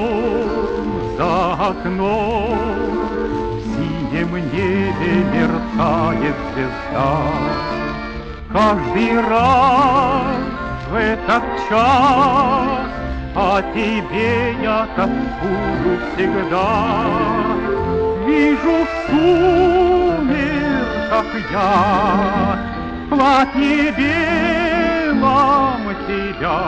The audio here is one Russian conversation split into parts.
за окном, в синем небе мерцает звезда. Каждый раз в этот час о тебе я тоскую всегда. Вижу в сумерках я в платье белом тебя.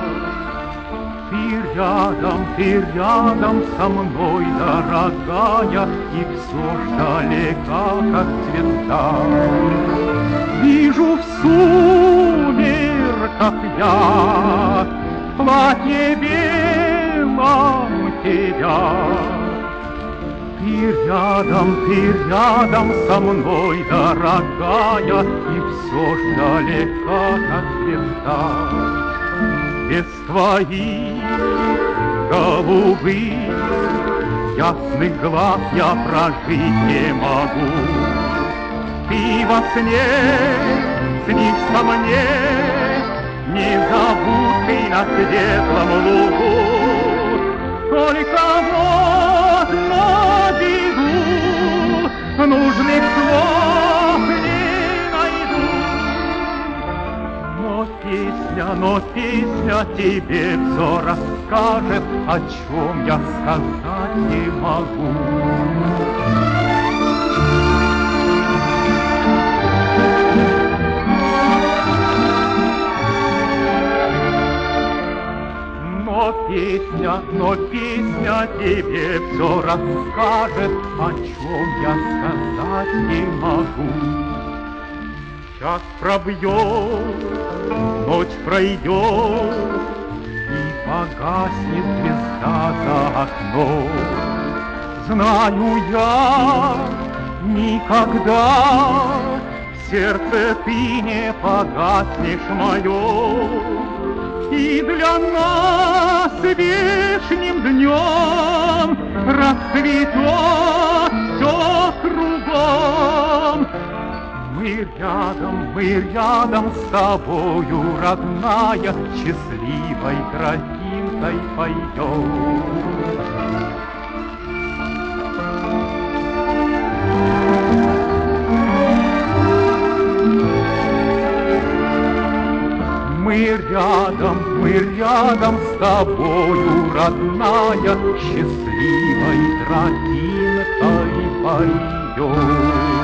Ты рядом со мной, дорогая, и все ж далека, как звезда. Вижу в сумерках я в платье белом тебя. Ты рядом со мной, дорогая, и все ж далека, как звезда. Без твоих голубых ясных глаз я прожить не могу. Ты во сне снишься мне, незабудкой на светлом лугу. Только вот на бегу нужных слов не найду. Но песня тебе все расскажет, о чем я сказать не могу. Но песня тебе все расскажет, о чем я сказать не могу. Час пробьет, ночь пройдет, и погаснет звезда за окном. Знаю я, никогда в сердце ты не погаснешь мое. И для нас вечным днем расцветет все кругом. Мы рядом с тобою, родная, счастливой графинкой пойдем. Мы рядом с тобою, родная, счастливой тропинкой пойдем.